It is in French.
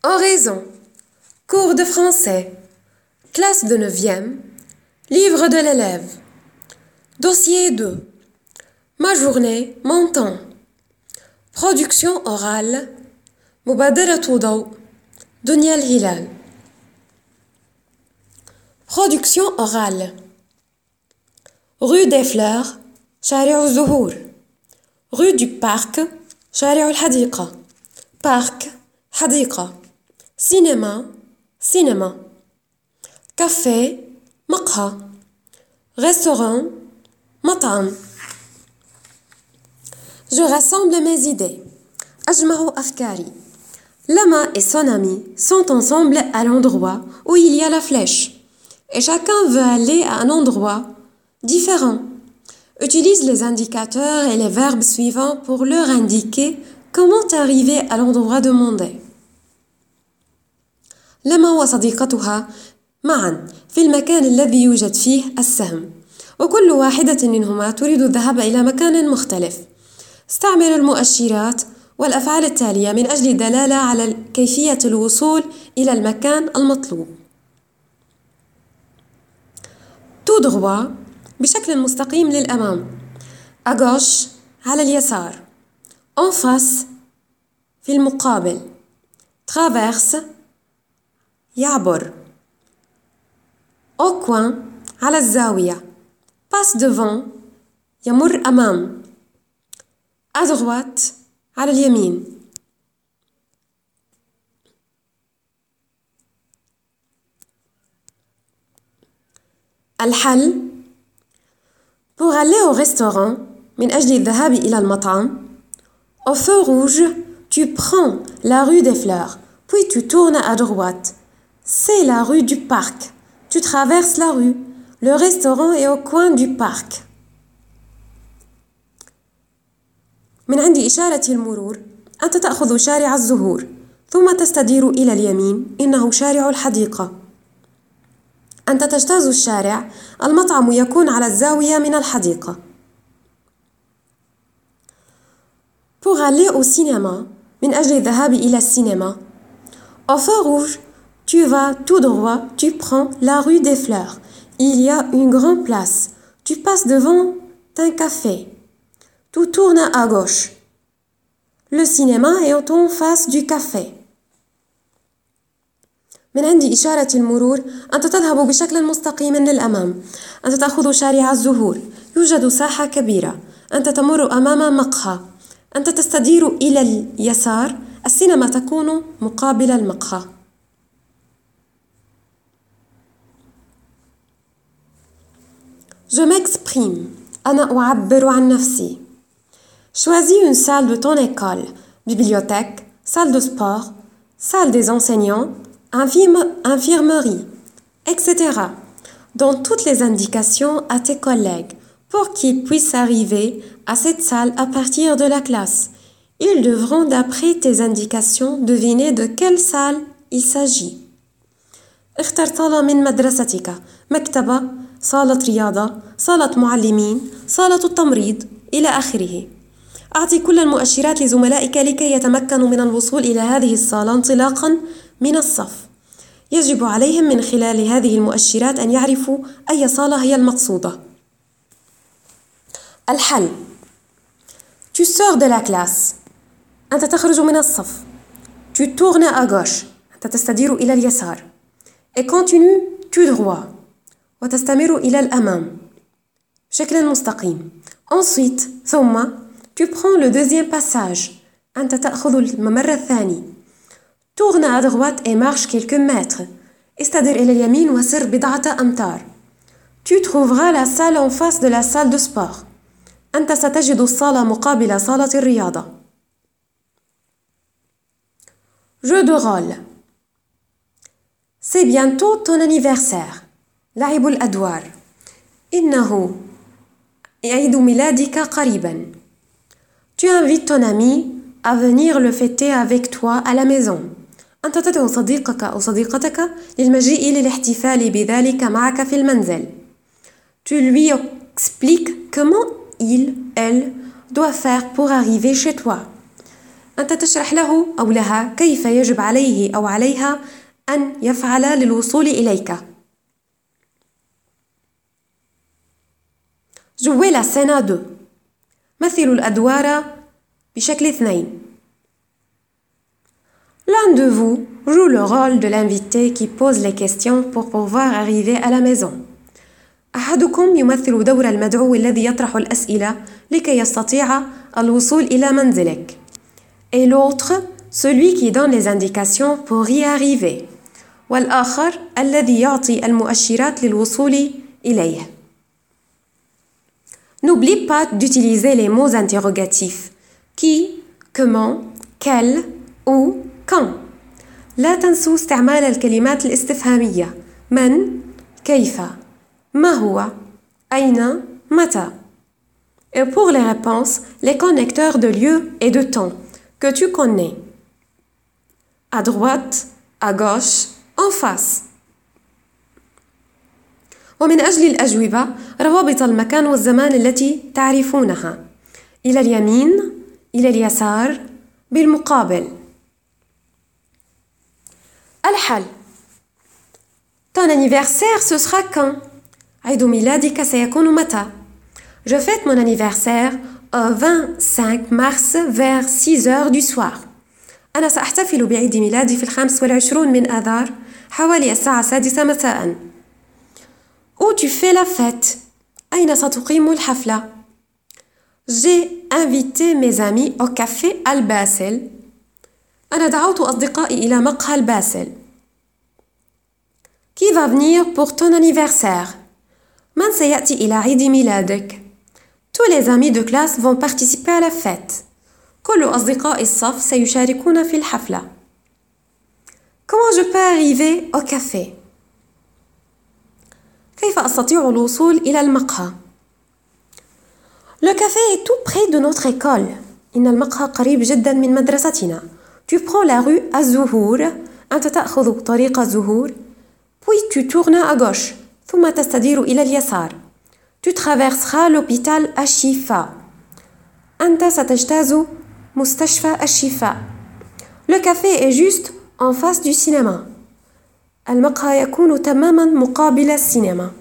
Oraison. Cours de français. Classe de 9e. Livre de l'élève. Dossier 2. Ma journée, mon temps. Production orale. مبادرة ضوء. دنيا الهلال. Production orale. Rue des Fleurs. شارع الزهور. Rue du Parc. شارع الحديقة. Parc. حديقة. Cinéma. Cinéma. Café. مقهى. Restaurant. مطعم. Je rassemble mes idées. أجمع أفكاري. Lama et son ami sont ensemble à l'endroit où il y a la flèche. Et chacun veut aller à un endroit différent. Utilise les indicateurs et les verbes suivants pour leur indiquer comment arriver à l'endroit demandé. لما وصديقتها معا في المكان الذي يوجد فيه السهم، وكل واحدة منهما تريد الذهاب إلى مكان مختلف. استعمل المؤشرات والأفعال التالية من أجل الدلالة على كيفية الوصول إلى المكان المطلوب. tout droit بشكل مستقيم للأمام. à gauche على اليسار. en face في المقابل. traverse يعبر. au coin على الزاوية. passe devant يمر أمام. à droite على اليمين. الحل pour aller au restaurant من أجل الذهاب إلى المطعم. au feu rouge tu prends la rue des Fleurs puis tu tournes à droite. C'est la rue du Parc. Tu traverses la rue. Le restaurant est au coin du parc. من عند إشارة المرور أنت تأخذ شارع الزهور ثم تستدير إلى اليمين إنه شارع الحديقة. أنت تجتاز الشارع المطعم يكون على الزاوية من الحديقة. Pour aller au cinéma من أجل الذهاب إلى السينما. Au feu rouge tu vas tout droit, tu prends la rue des Fleurs. Il y a une grande place. Tu passes devant un café. Tu tournes à gauche. Le cinéma est en face du café. من عندي إشارة المرور أنت تذهب بشكل مستقيم للأمام. أنت تأخذ شارع الزهور. يوجد ساحة كبيرة. أنت تمر أمام مقهى. أنت تستدير إلى اليسار. السينما تكون مقابل المقهى. Je m'exprime. أنا أعبر عن نفسي. Choisis une salle de ton école, bibliothèque, salle de sport, salle des enseignants, infirmerie, etc. Donne toutes les indications à tes collègues pour qu'ils puissent arriver à cette salle à partir de la classe. Ils devront, d'après tes indications, deviner de quelle salle il s'agit. اختر صالة من مدرستك، مكتبة، صالة رياضة، صالة معلمين، صالة التمريض، إلى آخره. أعطي كل المؤشرات لزملائك لكي يتمكنوا من الوصول إلى هذه الصالة انطلاقا من الصف. يجب عليهم من خلال هذه المؤشرات أن يعرفوا أي صالة هي المقصودة. الحل. Tu sors de la classe. أنت تخرج من الصف. Tu tournes à gauche. أنت تستدير إلى اليسار. Et continue tout droit. وتستمر إلى الأمام بشكل مستقيم. Ensuite, ثم tu prends le deuxième passage. أنت تأخذ الممر الثاني. Tourne à droite et marche quelques mètres. استدر إلى اليمين وسر بضعة أمتار. Tu trouveras la salle en face de la salle de sport. أنت ستجد الصالة مقابل صالة الرياضة. Jeu de rôle. C'est bientôt ton anniversaire. لعب الأدوار. إنه عيد ميلادك قريبا. Tu invites ton ami à venir le fêter avec toi à la maison. أنت تدعو صديقك أو صديقتك للمجيء للاحتفال بذلك معك في المنزل. Tu lui expliques comment il, elle doit faire pour arriver chez toi. أنت تشرح له أو لها كيف يجب عليه أو عليها أن يفعل للوصول إليك. Jouez la scène à deux. مثلوا الأدوار بشكل اثنين. L'un de vous joue le rôle de l'invité qui pose les questions pour pouvoir arriver à la maison. أحدكم يمثل دور المدعو الذي يطرح الأسئلة لكي يستطيع الوصول إلى منزلك. Et l'autre, celui qui donne les indications pour y arriver. والآخر الذي يعطي المؤشرات للوصول إليه. N'oublie pas d'utiliser les mots interrogatifs qui, comment, quel, où, quand. لا تنسوا استعمال الكلمات الاستفهامية من, كيف, ما هو, أين, متى. Et pour les réponses, les connecteurs de lieu et de temps que tu connais. À droite, à gauche, en face. ومن أجل الأجوبة روابط المكان والزمان التي تعرفونها. إلى اليمين، إلى اليسار، بالمقابل. الحل. Ton anniversaire ce sera quand? عيد ميلادك سيكون متى؟ Je fête mon anniversaire au 25 mars vers 6 heures du soir. أنا سأحتفل بعيد ميلادي في 25 من آذار حوالي الساعة 6 مساءً. Où tu fais la fête? أين ستقيم الحفلة؟ J'ai invité mes amis au café الباسل. أنا دعوت أصدقائي إلى مقهى الباسل. Qui va venir pour ton anniversaire? من سيأتي إلى عيد ميلادك؟ Tous les amis de classe vont participer à la fête. كل أصدقاء الصف سيشاركون في الحفلة. Comment je peux arriver au café? كيف أستطيع الوصول إلى المقهى؟ Le café est tout près de notre école. إن المقهى قريب جدا من مدرستنا. Tu prends la rue الزهور. أنت تأخذ طريق الزهور. Puis tu tournes à gauche. ثم تستدير إلى اليسار. Tu traverseras l'hôpital الشفاء. أنت ستجتاز مستشفى الشفاء. Le café est juste en face du cinéma. المقهى يكون تماما مقابل السينما.